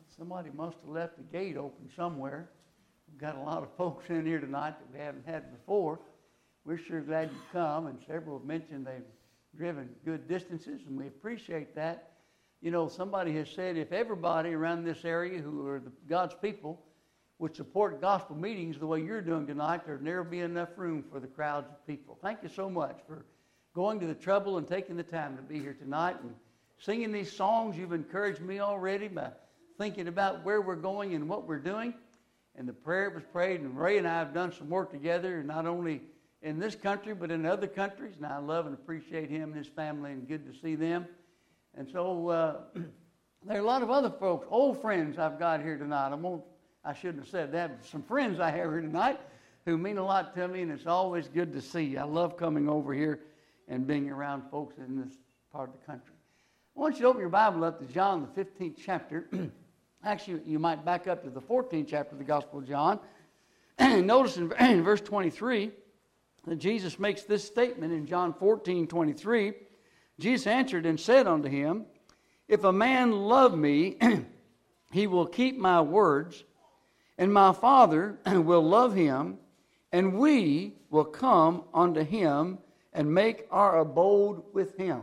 Somebody must have left the gate open somewhere. We've got a lot of folks in here tonight that we haven't had before. We're sure glad you come, and several have mentioned they've driven good distances, and we appreciate that. You know, somebody has said if everybody around this area who are God's people would support gospel meetings the way you're doing tonight, there'd never be enough room for the crowds of people. Thank you so much for going to the trouble and taking the time to be here tonight and singing these songs. You've encouraged me already by thinking about where we're going and what we're doing. And the prayer was prayed, and Ray and I have done some work together, not only in this country but in other countries. And I love and appreciate him and his family, and good to see them. And so there are a lot of other folks, old friends I've got here tonight. I shouldn't have said that, but some friends I have here tonight who mean a lot to me, and it's always good to see you. I love coming over here and being around folks in this part of the country. I want you to open your Bible up to John, the 15th chapter. Actually, you might back up to the 14th chapter of the Gospel of John. Notice in verse 23 that Jesus makes this statement in John 14:23. Jesus answered and said unto him, If a man love me, he will keep my words, and my Father will love him, and we will come unto him and make our abode with him.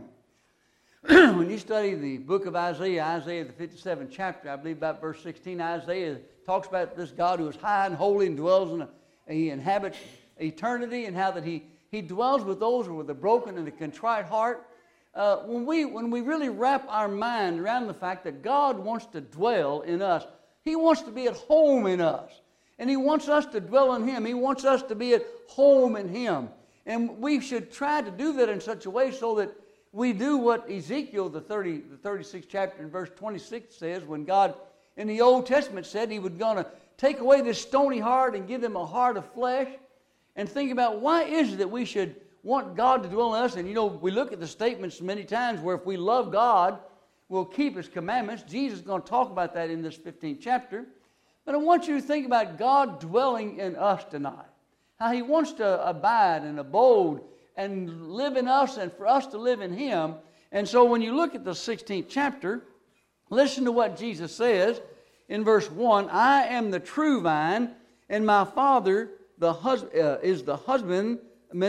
When you study the book of Isaiah, the 57th chapter, I believe about verse 16, Isaiah talks about this God who is high and holy and dwells he inhabits eternity, and how that he dwells with those with a broken and a contrite heart. When we really wrap our mind around the fact that God wants to dwell in us, He wants to be at home in us, and He wants us to dwell in Him. He wants us to be at home in Him. And we should try to do that in such a way so that we do what Ezekiel, the 36th chapter in verse 26 says, when God in the Old Testament said He was going to take away this stony heart and give them a heart of flesh. And think about, why is it that we should want God to dwell in us? And you know, we look at the statements many times where if we love God, we'll keep His commandments. Jesus is going to talk about that in this 15th chapter. But I want you to think about God dwelling in us tonight. How He wants to abide and abode and live in us, and for us to live in Him. And so when you look at the 16th chapter, listen to what Jesus says in verse 1. I am the true vine, and my Father is the husbandman.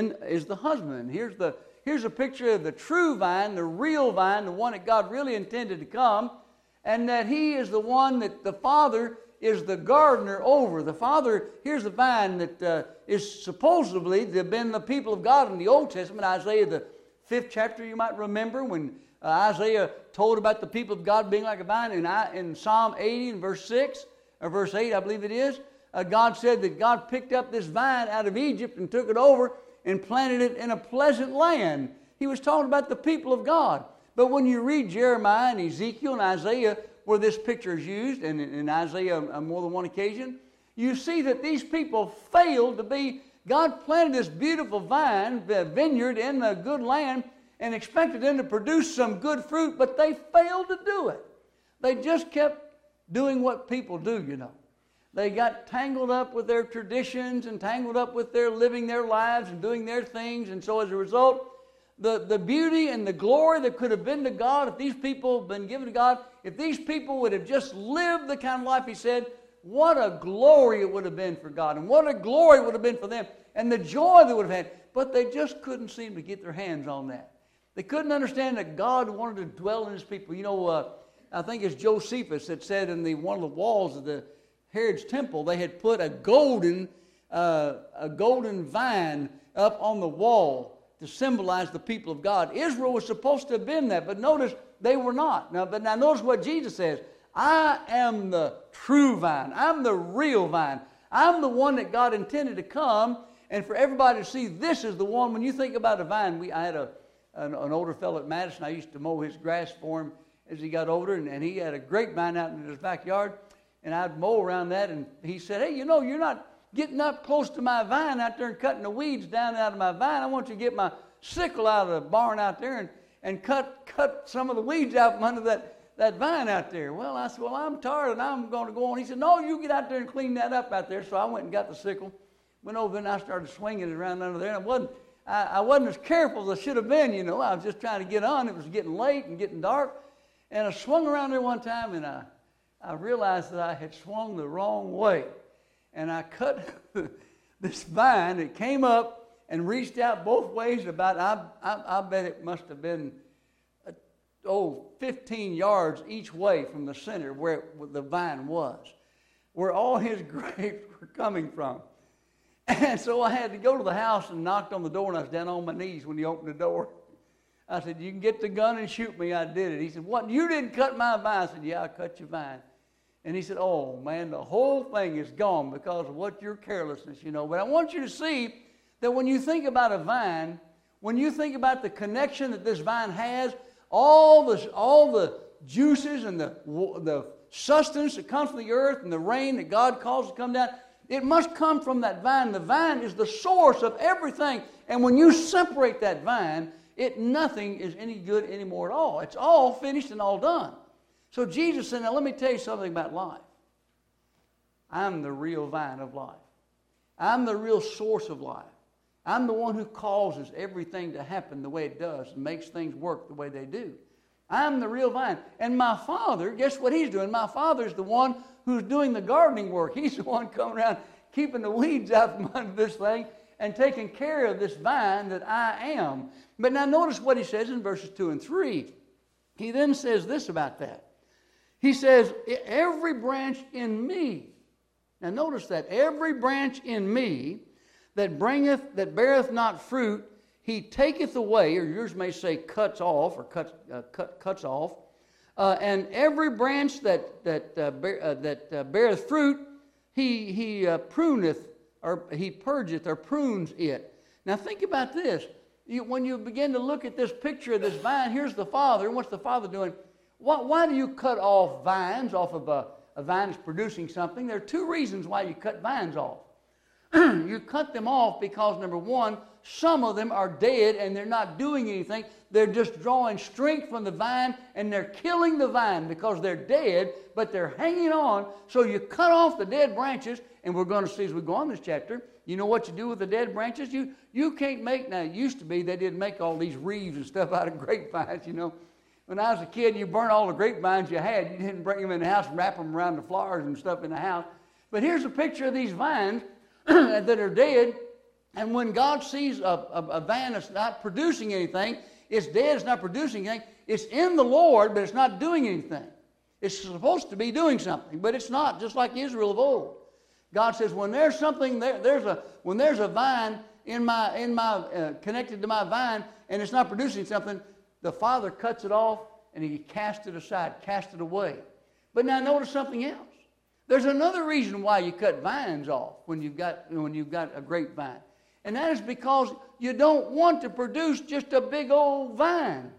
Here's a picture of the true vine, the real vine, the one that God really intended to come, and that He is the one that the Father is the gardener over. The Father, here's the vine that is supposedly to have been the people of God in the Old Testament. Isaiah, the 5th chapter, you might remember, when Isaiah told about the people of God being like a vine. In Psalm 80 and verse 6, or verse 8, I believe it is, God said that God picked up this vine out of Egypt and took it over and planted it in a pleasant land. He was talking about the people of God. But when you read Jeremiah and Ezekiel and Isaiah, where this picture is used, and in Isaiah on more than one occasion, you see that these people failed to be. God planted this beautiful vineyard in a good land and expected them to produce some good fruit, but they failed to do it. They just kept doing what people do, you know. They got tangled up with their traditions and tangled up with their living their lives and doing their things, and so as a result, the beauty and the glory that could have been to God if these people had been given to God, if these people would have just lived the kind of life He said, what a glory it would have been for God, and what a glory it would have been for them, and the joy they would have had. But they just couldn't seem to get their hands on that. They couldn't understand that God wanted to dwell in His people. You know, I think it's Josephus that said in one of the walls of the Herod's temple, they had put a golden vine up on the wall to symbolize the people of God. Israel was supposed to have been that, but notice they were not. Now notice what Jesus says. I am the true vine. I'm the real vine. I'm the one that God intended to come, and for everybody to see this is the one. When you think about a vine, I had an older fellow at Madison. I used to mow his grass for him as he got older, and he had a grapevine out in his backyard, and I'd mow around that, and he said, hey, you know, you're not getting up close to my vine out there and cutting the weeds down out of my vine. I want you to get my sickle out of the barn out there and cut some of the weeds out from under that vine out there. Well, I said, well, I'm tired and I'm going to go on. He said, no, you get out there and clean that up out there. So I went and got the sickle, went over and I started swinging it around under there. And I wasn't as careful as I should have been, you know. I was just trying to get on. It was getting late and getting dark. And I swung around there one time and I I realized that I had swung the wrong way. And I cut this vine. It came up and reached out both ways about, I bet it must have been 15 yards each way from the center where the vine was, where all his grapes were coming from. And so I had to go to the house and knocked on the door, and I was down on my knees when he opened the door. I said, "You can get the gun and shoot me." I did it. He said, "What, you didn't cut my vine?" I said, "Yeah, I cut your vine." And he said, "Oh, man, the whole thing is gone because of what your carelessness, you know." But I want you to see that when you think about a vine, when you think about the connection that this vine has, all the juices and the sustenance that comes from the earth and the rain that God calls to come down, it must come from that vine. The vine is the source of everything. And when you separate that vine, nothing is any good anymore at all. It's all finished and all done. So Jesus said, now let me tell you something about life. I'm the real vine of life. I'm the real source of life. I'm the one who causes everything to happen the way it does and makes things work the way they do. I'm the real vine. And my Father, guess what He's doing? My Father's the one who's doing the gardening work. He's the one coming around keeping the weeds out from under this thing and taking care of this vine that I am. But now notice what He says in verses 2 and 3. He then says this about that. He says, every branch in me. Now notice that. Every branch in me that beareth not fruit, He taketh away, or yours may say cuts off, or cuts off. And every branch that beareth fruit, He pruneth, or He purgeth, or prunes it. Now think about this. When you begin to look at this picture of this vine, here's the Father. And what's the Father doing? Why do you cut off vines off of a vine that's producing something? There are two reasons why you cut vines off. You cut them off because, number one, some of them are dead and they're not doing anything. They're just drawing strength from the vine and they're killing the vine because they're dead, but they're hanging on. So you cut off the dead branches, and we're going to see as we go on this chapter, you know what you do with the dead branches? You can't make, now it used to be they didn't make all these wreaths and stuff out of grapevines, you know. When I was a kid, you burned all the grapevines you had. You didn't bring them in the house and wrap them around the flowers and stuff in the house. But here's a picture of these vines that are dead. And when God sees a vine that's not producing anything, it's dead, it's not producing anything, it's in the Lord, but it's not doing anything. It's supposed to be doing something, but it's not, just like Israel of old. God says, when there's something, when there's a vine in my connected to my vine, and it's not producing something, the Father cuts it off and He casts it aside, casts it away. But now notice something else. There's another reason why you cut vines off when you've got a grapevine. And that is because you don't want to produce just a big old vine.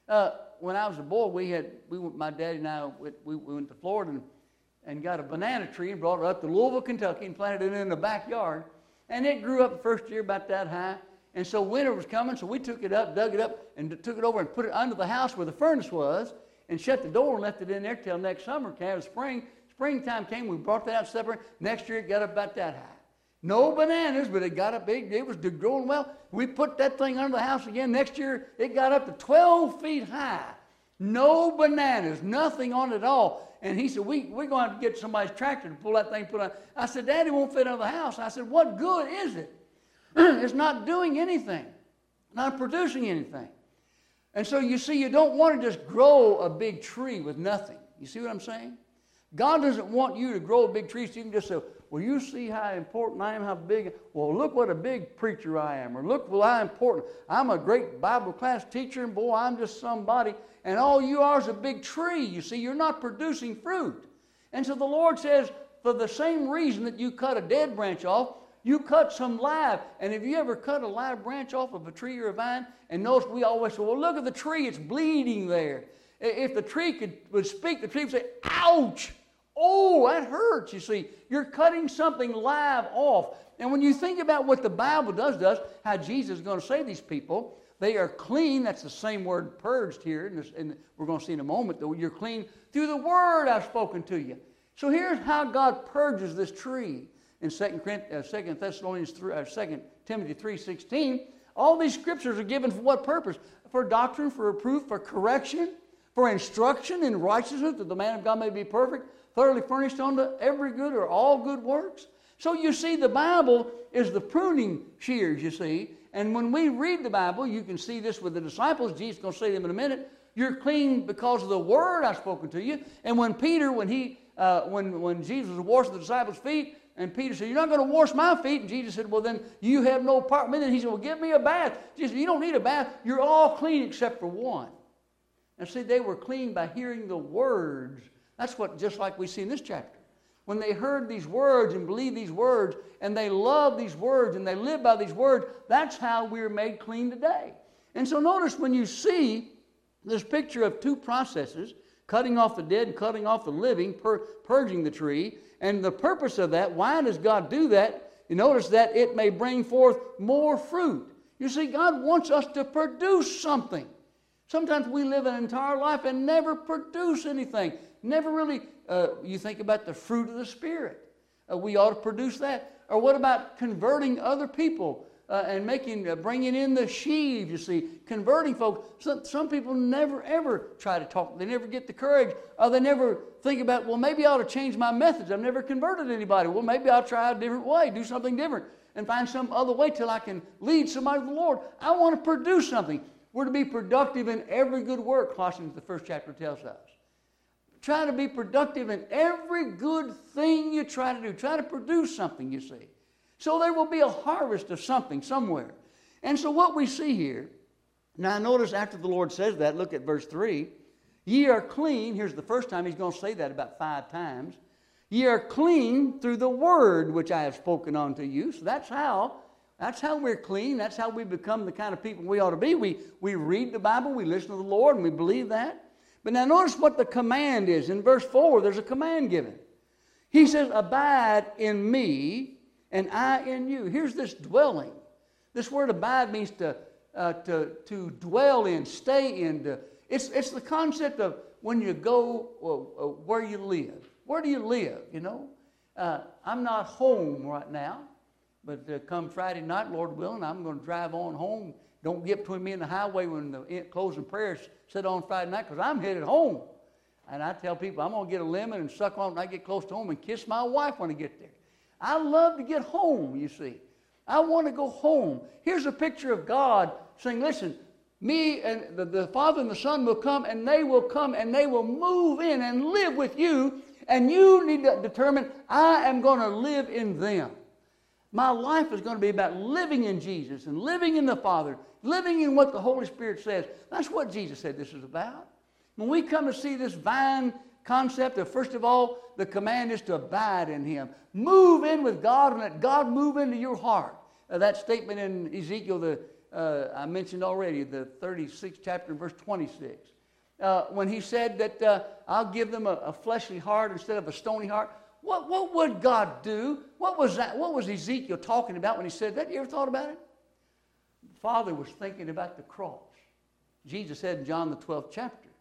When I was a boy, my daddy and I we went to Florida and got a banana tree and brought it up to Louisville, Kentucky, and planted it in the backyard. And it grew up the first year about that high. And so winter was coming, so we took it up, dug it up, and took it over and put it under the house where the furnace was, and shut the door and left it in there till next summer. Springtime came, we brought that out separate. Next year it got up about that high. No bananas, but it got up big. It was growing well. We put that thing under the house again. Next year it got up to 12 feet high. No bananas, nothing on it at all. And he said, we're going to have to get somebody's tractor to pull that thing, put on. I said, Daddy, won't fit under the house. I said, what good is it? It's not doing anything, not producing anything. And so you see, you don't want to just grow a big tree with nothing. You see what I'm saying? God doesn't want you to grow a big tree so you can just say, well, you see how important I am, how big. Well, look what a big preacher I am. Or look how important. I'm a great Bible class teacher, and boy, I'm just somebody. And all you are is a big tree. You see, you're not producing fruit. And so the Lord says, for the same reason that you cut a dead branch off, you cut some live. And have you ever cut a live branch off of a tree or a vine? And notice we always say, well, look at the tree. It's bleeding there. If the tree would speak, the tree would say, ouch. Oh, that hurts, you see. You're cutting something live off. And when you think about what the Bible does, how Jesus is going to save these people, they are clean. That's the same word purged here. And we're going to see in a moment that you're clean through the word I've spoken to you. So here's how God purges this tree. In 2 Timothy 3:16, all these scriptures are given for what purpose? For doctrine, for reproof, for correction, for instruction in righteousness, that the man of God may be perfect, thoroughly furnished unto every good or all good works. So you see, the Bible is the pruning shears, you see. And when we read the Bible, you can see this with the disciples. Jesus is going to say to them in a minute. You're clean because of the word I've spoken to you. And when Peter, when Jesus was washing the disciples' feet, and Peter said, you're not going to wash my feet. And Jesus said, well, then you have no part with me. And he said, well, give me a bath. Jesus said, you don't need a bath. You're all clean except for one. And see, they were clean by hearing the words. That's what, just like we see in this chapter. When they heard these words and believed these words, and they loved these words, and they lived by these words, that's how we're made clean today. And so notice when you see this picture of two processes, cutting off the dead and cutting off the living, purging the tree, and the purpose of that, why does God do that? You notice that it may bring forth more fruit. You see, God wants us to produce something. Sometimes we live an entire life and never produce anything. Never really, you think about the fruit of the Spirit. We ought to produce that. Or what about converting other people and bringing in the sheaves, you see, converting folks. Some people never, ever try to talk. They never get the courage. Or they never think about, well, maybe I ought to change my methods. I've never converted anybody. Well, maybe I'll try a different way, do something different, and find some other way till I can lead somebody to the Lord. I want to produce something. We're to be productive in every good work, Colossians, the first chapter, tells us. Try to be productive in every good thing you try to do. Try to produce something, you see. So there will be a harvest of something somewhere. And so what we see here, now notice after the Lord says that, look at verse 3. Ye are clean. Here's the first time he's going to say that about 5 times. Ye are clean through the word which I have spoken unto you. So that's how we're clean. That's how we become the kind of people we ought to be. We read the Bible, we listen to the Lord, and we believe that. But now notice what the command is. In verse 4, there's a command given. He says, abide in me, and I in you. Here's this dwelling. This word abide means to dwell in, stay in. It's the concept of when you go where you live. Where do you live, you know? I'm not home right now, but come Friday night, Lord willing, I'm going to drive on home. Don't get between me and the highway when the closing prayers sit on Friday night, because I'm headed home. And I tell people I'm going to get a lemon and suck on it when I get close to home and kiss my wife when I get there. I love to get home, you see. I want to go home. Here's a picture of God saying, listen, me and the Father and the Son will come, and they will move in and live with you, and you need to determine, I am going to live in them. My life is going to be about living in Jesus and living in the Father, living in what the Holy Spirit says. That's what Jesus said this is about. When we come to see this vine concept of, first of all, the command is to abide in Him. Move in with God and let God move into your heart. That statement in Ezekiel, I mentioned already, the 36th chapter, verse 26. When He said that I'll give them a fleshly heart instead of a stony heart. What would God do? What was that? What was Ezekiel talking about when he said that? You ever thought about it? The Father was thinking about the cross. Jesus said in John the 12th chapter,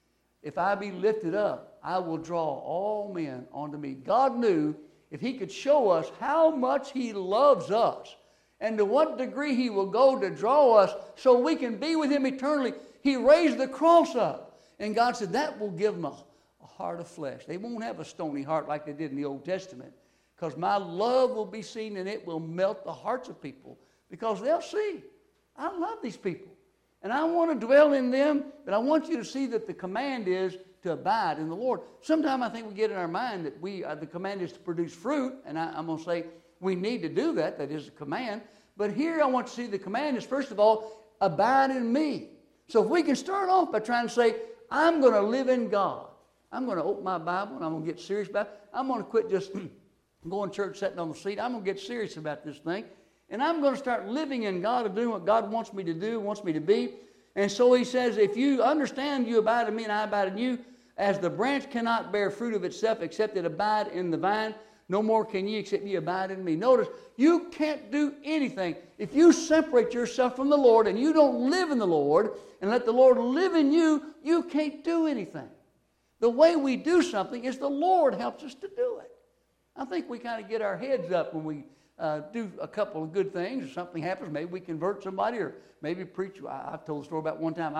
if I be lifted up, I will draw all men unto me. God knew if He could show us how much He loves us and to what degree He will go to draw us so we can be with Him eternally, He raised the cross up. And God said that will give them a heart of flesh. They won't have a stony heart like they did in the Old Testament, because my love will be seen and it will melt the hearts of people, because they'll see I love these people and I want to dwell in them, but I want you to see that the command is to abide in the Lord. Sometimes I think we get in our mind that the command is to produce fruit, and I'm going to say we need to do that. That is a command. But here I want to see the command is, first of all, abide in me. So if we can start off by trying to say, I'm going to live in God. I'm going to open my Bible and I'm going to get serious about it. I'm going to quit just going to church, sitting on the seat. I'm going to get serious about this thing. And I'm going to start living in God and doing what God wants me to do, wants me to be. And so He says, if you understand you abide in me and I abide in you, as the branch cannot bear fruit of itself except it abide in the vine, no more can ye except ye abide in me. Notice, you can't do anything. If you separate yourself from the Lord and you don't live in the Lord and let the Lord live in you, you can't do anything. The way we do something is the Lord helps us to do it. I think we kind of get our heads up when we do a couple of good things, or something happens. Maybe we convert somebody, or maybe preach. I've told a story about one time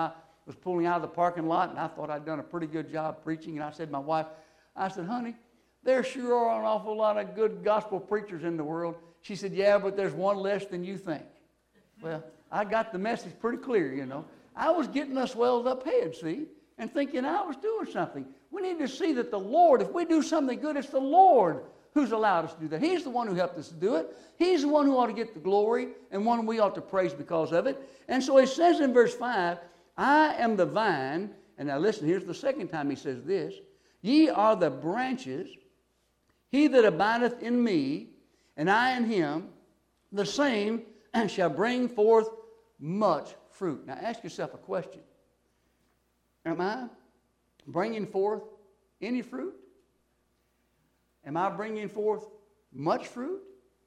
was pulling out of the parking lot, and I thought I'd done a pretty good job preaching. And I said to my wife, I said, honey, there sure are an awful lot of good gospel preachers in the world. She said, yeah, but there's one less than you think. Well, I got the message pretty clear, you know. I was getting us welled up head, see, and thinking I was doing something. We need to see that the Lord, if we do something good, it's the Lord who's allowed us to do that. He's the one who helped us to do it. He's the one who ought to get the glory and one we ought to praise because of it. And so he says in verse 5, I am the vine. And now listen, here's the second time he says this. Ye are the branches. He that abideth in me, and I in him, the same shall bring forth much fruit. Now ask yourself a question. Am I bringing forth any fruit? Am I bringing forth much fruit?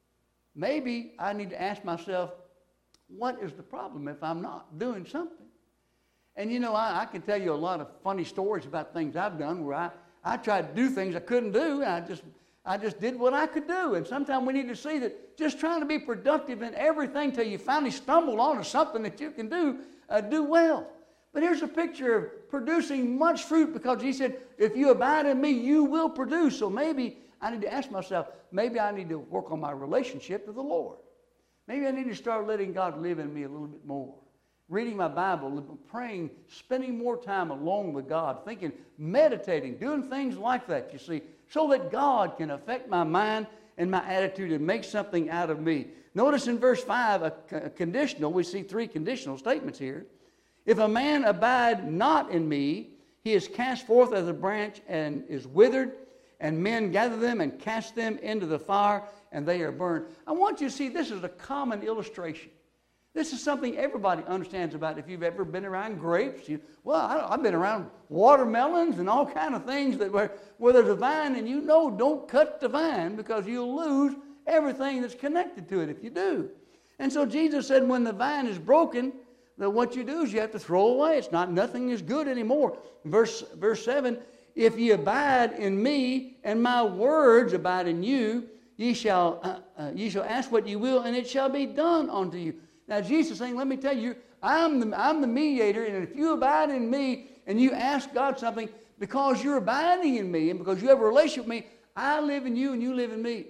Maybe I need to ask myself, what is the problem if I'm not doing something? And you know, I can tell you a lot of funny stories about things I've done where I tried to do things I couldn't do, and I just did what I could do. And sometimes we need to see that just trying to be productive in everything till you finally stumble onto something that you can do well. But here's a picture of producing much fruit, because he said, if you abide in me, you will produce. So maybe I need to ask myself, maybe I need to work on my relationship to the Lord. Maybe I need to start letting God live in me a little bit more. Reading my Bible, praying, spending more time alone with God, thinking, meditating, doing things like that, you see, so that God can affect my mind and my attitude and make something out of me. Notice in verse 5, a conditional, we see three conditional statements here. If a man abide not in me, he is cast forth as a branch and is withered, and men gather them and cast them into the fire, and they are burned. I want you to see this is a common illustration. This is something everybody understands about. If you've ever been around grapes, I've been around watermelons and all kind of things that where there's a vine, and you know, don't cut the vine because you'll lose everything that's connected to it if you do. And so Jesus said, when the vine is broken, that what you do is you have to throw away. Nothing is good anymore. Verse 7, if ye abide in me and my words abide in you, ye shall ask what ye will, and it shall be done unto you. Now Jesus is saying, let me tell you, I'm the mediator, and if you abide in me and you ask God something, because you're abiding in me and because you have a relationship with me, I live in you and you live in me.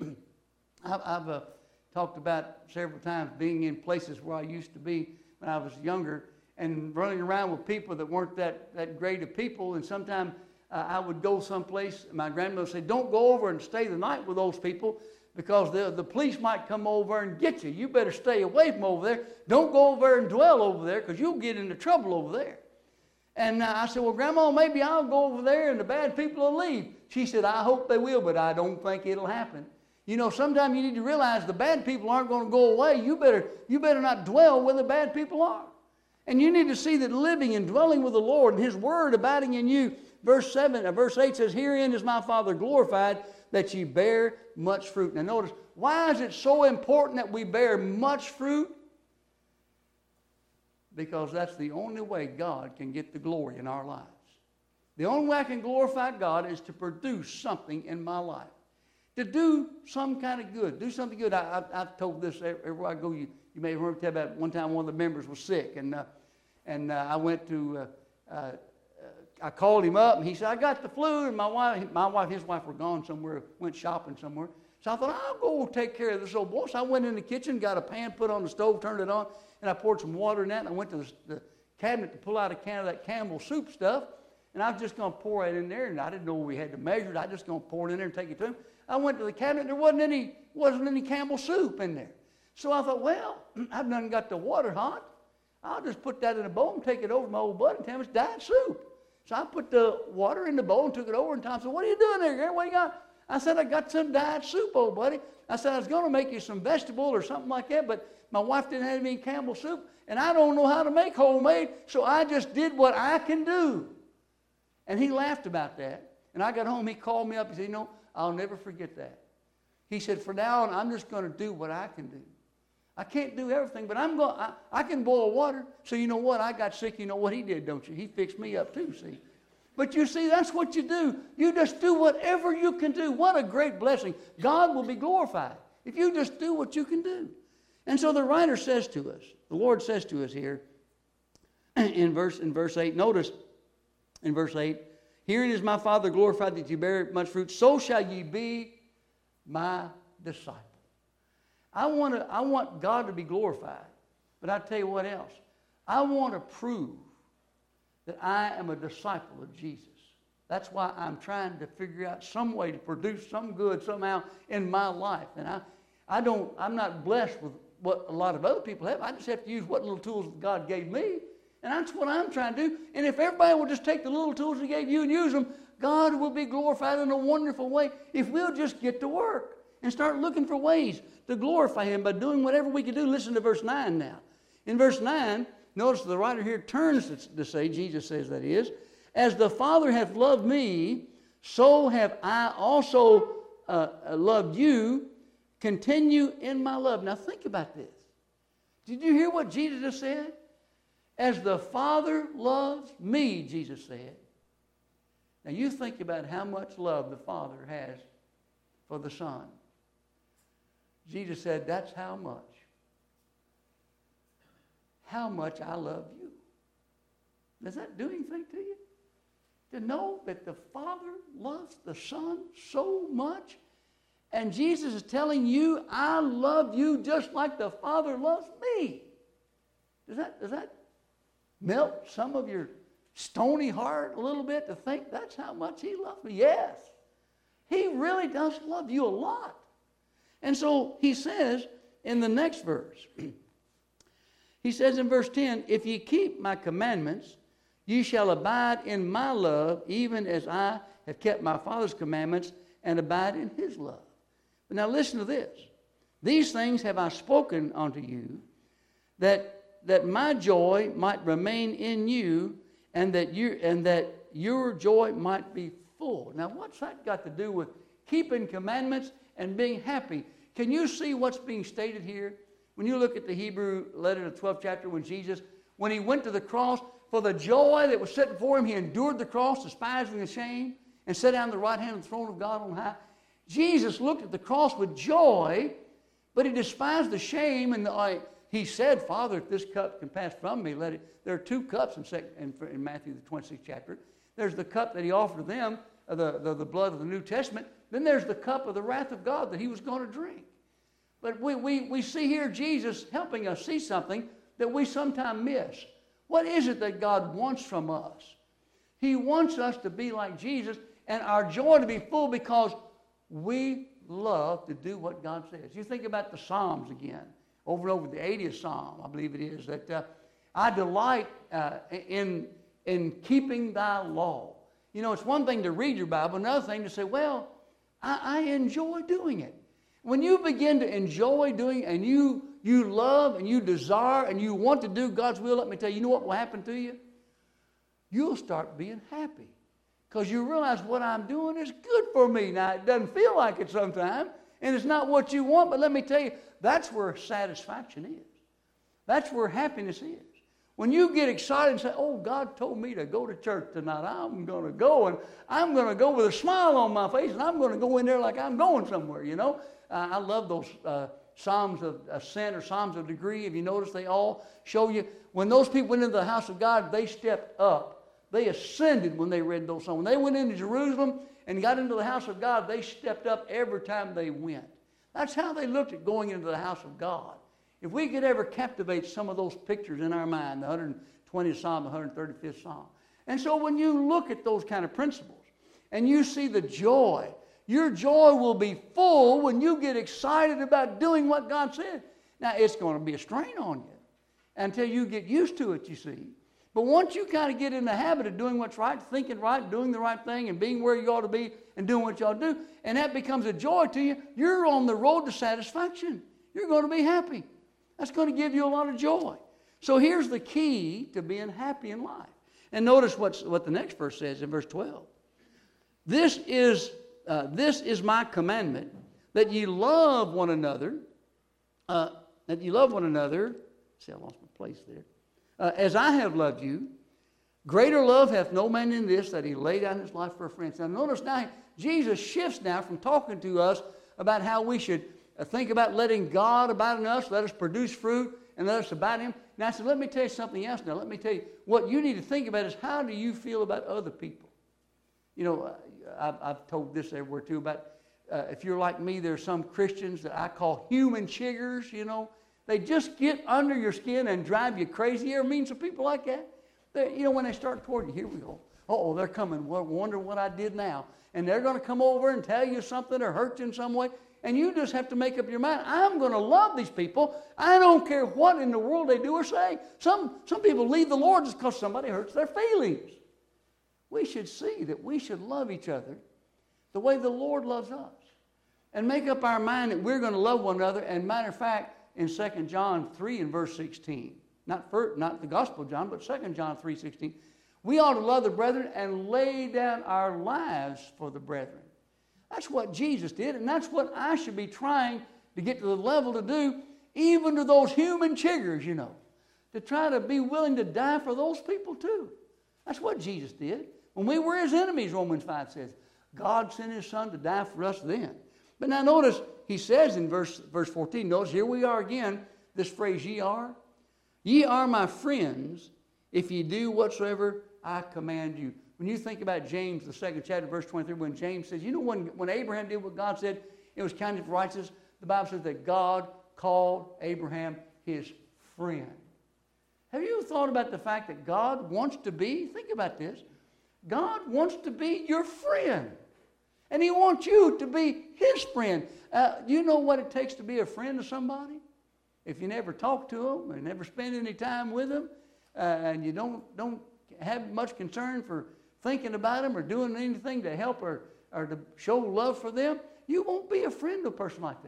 I've talked about several times being in places where I used to be when I was younger and running around with people that weren't that great of people. And sometimes I would go someplace, my grandmother would say, don't go over and stay the night with those people because the police might come over and get you. You better stay away from over there. Don't go over there and dwell over there because you'll get into trouble over there. And I said, well, Grandma, maybe I'll go over there and the bad people will leave. She said, I hope they will, but I don't think it'll happen. You know, sometimes you need to realize the bad people aren't going to go away. You better not dwell where the bad people are. And you need to see that living and dwelling with the Lord and His Word abiding in you. Verse 8 says, herein is my Father glorified, that ye bear much fruit. Now notice, why is it so important that we bear much fruit? Because that's the only way God can get the glory in our lives. The only way I can glorify God is to produce something in my life. To do some kind of good. Do something good. I've told this everywhere I go. You may have heard me tell about one time one of the members was sick. And I went to... I called him up, and he said, I got the flu, and my wife, his wife were gone somewhere, went shopping somewhere. So I thought, I'll go take care of this old boy. So I went in the kitchen, got a pan put on the stove, turned it on, and I poured some water in that, and I went to the cabinet to pull out a can of that Campbell soup stuff, and I was just going to pour it in there, and I didn't know we had to measure it. I was just going to pour it in there and take it to him. I went to the cabinet, and there wasn't any Campbell soup in there. So I thought, well, I've done got the water hot. I'll just put that in a bowl and take it over to my old buddy and tell him it's diet soup. So I put the water in the bowl and took it over, and Tom said, what are you doing there, Gary? What you got? I said, I got some diet soup, old buddy. I said, I was going to make you some vegetable or something like that, but my wife didn't have any Campbell soup, and I don't know how to make homemade, so I just did what I can do. And he laughed about that. And I got home, he called me up, he said, I'll never forget that. He said, from now on, I'm just going to do what I can do. I can't do everything, but I can boil water. So you know what? I got sick. You know what he did, don't you? He fixed me up too, see. But you see, that's what you do. You just do whatever you can do. What a great blessing. God will be glorified if you just do what you can do. And so the writer says to us, the Lord says to us here, in verse 8. Notice in verse 8, herein is my Father glorified that you bear much fruit, so shall ye be my disciple. I want God to be glorified. But I tell you what else. I want to prove that I am a disciple of Jesus. That's why I'm trying to figure out some way to produce some good somehow in my life. And I'm not blessed with what a lot of other people have. I just have to use what little tools God gave me. And that's what I'm trying to do. And if everybody will just take the little tools He gave you and use them, God will be glorified in a wonderful way if we'll just get to work and start looking for ways to glorify Him by doing whatever we can do. Listen to verse 9 now. In verse 9, notice the writer here turns to say, Jesus says that is, as the Father hath loved me, so have I also loved you. Continue in my love. Now think about this. Did you hear what Jesus just said? As the Father loves me, Jesus said. Now you think about how much love the Father has for the Son. Jesus said, that's how much I love you. Does that do anything to you? To know that the Father loves the Son so much, and Jesus is telling you, I love you just like the Father loves me. Does that melt some of your stony heart a little bit to think that's how much He loves me? Yes. He really does love you a lot. And so He says in the next verse, He says in verse 10, if ye keep my commandments, ye shall abide in my love, even as I have kept my Father's commandments and abide in His love. But now listen to this. These things have I spoken unto you, that my joy might remain in you, and that your joy might be full. Now what's that got to do with keeping commandments and being happy? Can you see what's being stated here? When you look at the Hebrew letter, the 12th chapter, when He went to the cross, for the joy that was set before Him, He endured the cross, despising the shame, and sat down at the right hand of the throne of God on high. Jesus looked at the cross with joy, but He despised the shame, and He said, Father, if this cup can pass from me, let it. There are two cups in Matthew, the 26th chapter. There's the cup that He offered to them, the blood of the New Testament. Then there's the cup of the wrath of God that He was going to drink. But we see here Jesus helping us see something that we sometimes miss. What is it that God wants from us? He wants us to be like Jesus and our joy to be full because we love to do what God says. You think about the Psalms again, over and over, the 80th Psalm, I believe it is, that I delight in keeping thy law. You know, it's one thing to read your Bible, another thing to say, well, I enjoy doing it. When you begin to enjoy doing and you love and you desire and you want to do God's will, let me tell you, you know what will happen to you? You'll start being happy because you realize what I'm doing is good for me. Now, it doesn't feel like it sometimes, and it's not what you want, but let me tell you, that's where satisfaction is. That's where happiness is. When you get excited and say, oh, God told me to go to church tonight, I'm going to go, and I'm going to go with a smile on my face, and I'm going to go in there like I'm going somewhere, you know. I love those Psalms of Ascent or Psalms of Degree. If you notice, they all show you when those people went into the house of God, they stepped up. They ascended when they read those Psalms. When they went into Jerusalem and got into the house of God, they stepped up every time they went. That's how they looked at going into the house of God. If we could ever captivate some of those pictures in our mind, the 120th Psalm, the 135th Psalm. And so when you look at those kind of principles and you see the joy, your joy will be full when you get excited about doing what God said. Now, it's going to be a strain on you until you get used to it, you see. But once you kind of get in the habit of doing what's right, thinking right, doing the right thing, and being where you ought to be and doing what you ought to do, and that becomes a joy to you, you're on the road to satisfaction. You're going to be happy. That's going to give you a lot of joy. So here's the key to being happy in life. And notice what the next verse says in verse 12. This is my commandment, that ye love one another, See, I lost my place there. As I have loved you, greater love hath no man than this, that he lay down his life for a friend. Now notice now, Jesus shifts now from talking to us about how we should think about letting God abide in us, let us produce fruit, and let us abide in him. And I said, let me tell you something else now. Let me tell you, what you need to think about is, how do you feel about other people? You know, I've told this everywhere too, about if you're like me, there are some Christians that I call human chiggers, you know. They just get under your skin and drive you crazy. You ever meet some people like that? You know, when they start toward you, here we go. Uh-oh, they're coming. Wonder what I did now. And they're going to come over and tell you something or hurt you in some way. And you just have to make up your mind, I'm going to love these people. I don't care what in the world they do or say. Some people leave the Lord just because somebody hurts their feelings. We should see that we should love each other the way the Lord loves us. And make up our mind that we're going to love one another. And matter of fact, in 2 John 3 and verse 16, not the Gospel of John, but 2 John 3:16, we ought to love the brethren and lay down our lives for the brethren. That's what Jesus did, and that's what I should be trying to get to the level to do, even to those human chiggers, you know, to try to be willing to die for those people too. That's what Jesus did. When we were his enemies, Romans 5 says, God sent his son to die for us then. But now notice, he says in verse 14, notice here we are again, this phrase, ye are. Ye are my friends if ye do whatsoever I command you. When you think about James, the 2nd chapter, verse 23, when James says, you know, when Abraham did what God said, it was counted for righteousness. The Bible says that God called Abraham his friend. Have you thought about the fact that God wants to be, think about this, God wants to be your friend. And he wants you to be his friend. You know what it takes to be a friend to somebody? If you never talk to them, or never spend any time with them, and you don't have much concern for thinking about them or doing anything to help or to show love for them, you won't be a friend to a person like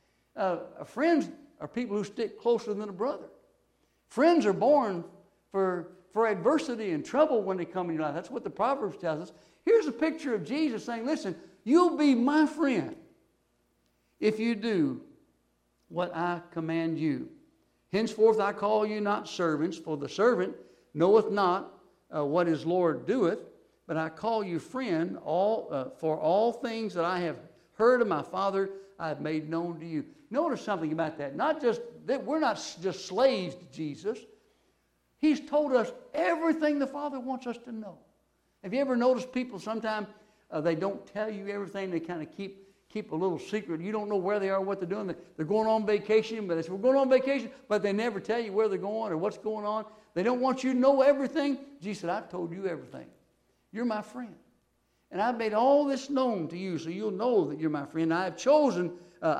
that. Friends are people who stick closer than a brother. Friends are born for adversity and trouble when they come in your life. That's what the Proverbs tells us. Here's a picture of Jesus saying, listen, you'll be my friend if you do what I command you. Henceforth I call you not servants, for the servant knoweth not what his Lord doeth, but I call you friend, for all things that I have heard of my Father I have made known to you. Notice something about that. Not just that we're not just slaves to Jesus. He's told us everything the Father wants us to know. Have you ever noticed people sometimes they don't tell you everything? They kind of keep a little secret. You don't know where they are, what they're doing. They're going on vacation, but they say, we're going on vacation, but they never tell you where they're going or what's going on. They don't want you to know everything. Jesus said, I've told you everything. You're my friend. And I've made all this known to you, so you'll know that you're my friend. I have chosen,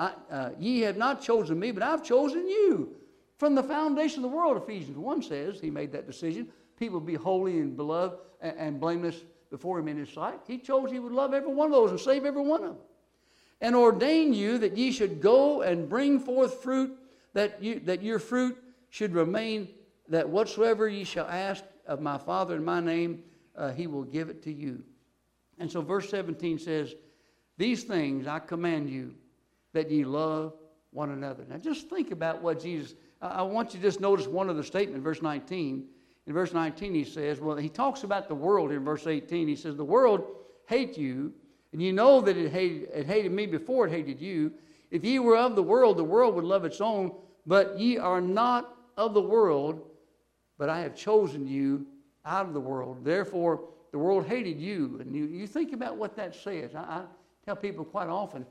ye have not chosen me, but I've chosen you. From the foundation of the world, Ephesians 1 says, he made that decision. People be holy and beloved and blameless before him in his sight. He chose he would love every one of those and save every one of them. And ordain you that ye should go and bring forth fruit, that your fruit should remain, that whatsoever ye shall ask of my Father in my name, he will give it to you. And so verse 17 says, these things I command you, that ye love one another. Now just think about what Jesus, I want you to just notice one other statement, verse 19. In verse 19 he says, well, he talks about the world in verse 18. He says, the world hate you, and you know that it hated me before it hated you. If ye were of the world would love its own, but ye are not of the world, but I have chosen you out of the world. Therefore, the world hated you. And you think about what that says. I tell people quite often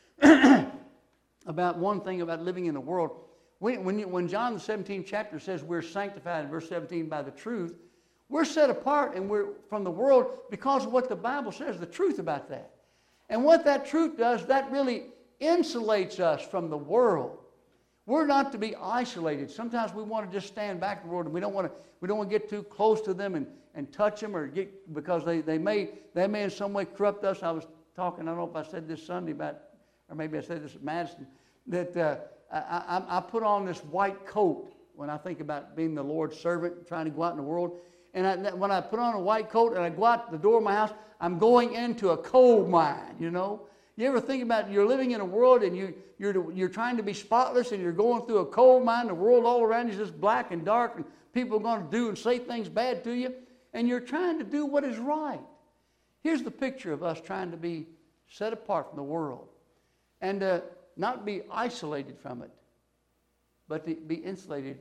about one thing about living in the world. When John the 17th chapter says we're sanctified in verse 17 by the truth, we're set apart and we're from the world because of what the Bible says, the truth about that. And what that truth does, that really insulates us from the world. We're not to be isolated. Sometimes we want to just stand back from the world, and we don't want to get too close to them and touch them, or because they may in some way corrupt us. I was talking, I don't know if I said this Sunday about, or maybe I said this at Madison, that I put on this white coat when I think about being the Lord's servant, trying to go out in the world. And when I put on a white coat and I go out the door of my house, I'm going into a coal mine, you know. You ever think about you're living in a world and you're trying to be spotless and you're going through a coal mine, the world all around you is just black and dark and people are going to do and say things bad to you, and you're trying to do what is right. Here's the picture of us trying to be set apart from the world and not be isolated from it, but to be insulated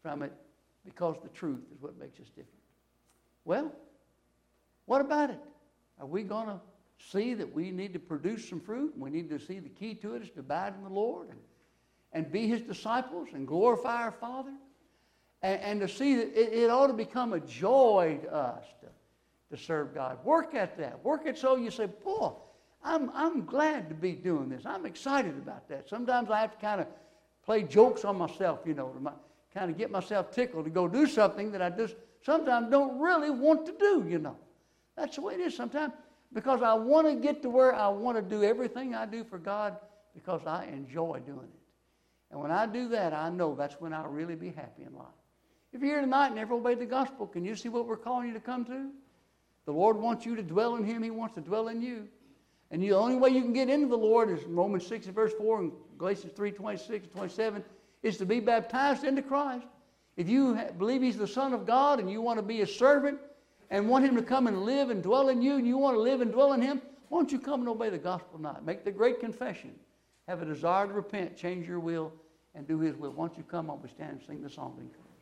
from it because the truth is what makes us different. Well, what about it? Are we going to see that we need to produce some fruit? We need to see the key to it is to abide in the Lord and be His disciples and glorify our Father. And to see that it ought to become a joy to us to serve God. Work at that. Work it so you say, boy, I'm glad to be doing this. I'm excited about that. Sometimes I have to kind of play jokes on myself, to kind of get myself tickled to go do something that I just sometimes don't really want to do, That's the way it is sometimes. Because I want to get to where I want to do everything I do for God because I enjoy doing it. And when I do that, I know that's when I'll really be happy in life. If you're here tonight and never obeyed the gospel, can you see what we're calling you to come to? The Lord wants you to dwell in Him. He wants to dwell in you. And the only way you can get into the Lord is Romans 6 and verse 4 and Galatians 3, 26 and 27, is to be baptized into Christ. If you believe He's the Son of God and you want to be His servant and want Him to come and live and dwell in you and you want to live and dwell in Him, why don't you come and obey the gospel tonight? Make the great confession. Have a desire to repent, change your will, and do His will. Why don't you come while we stand and sing the song?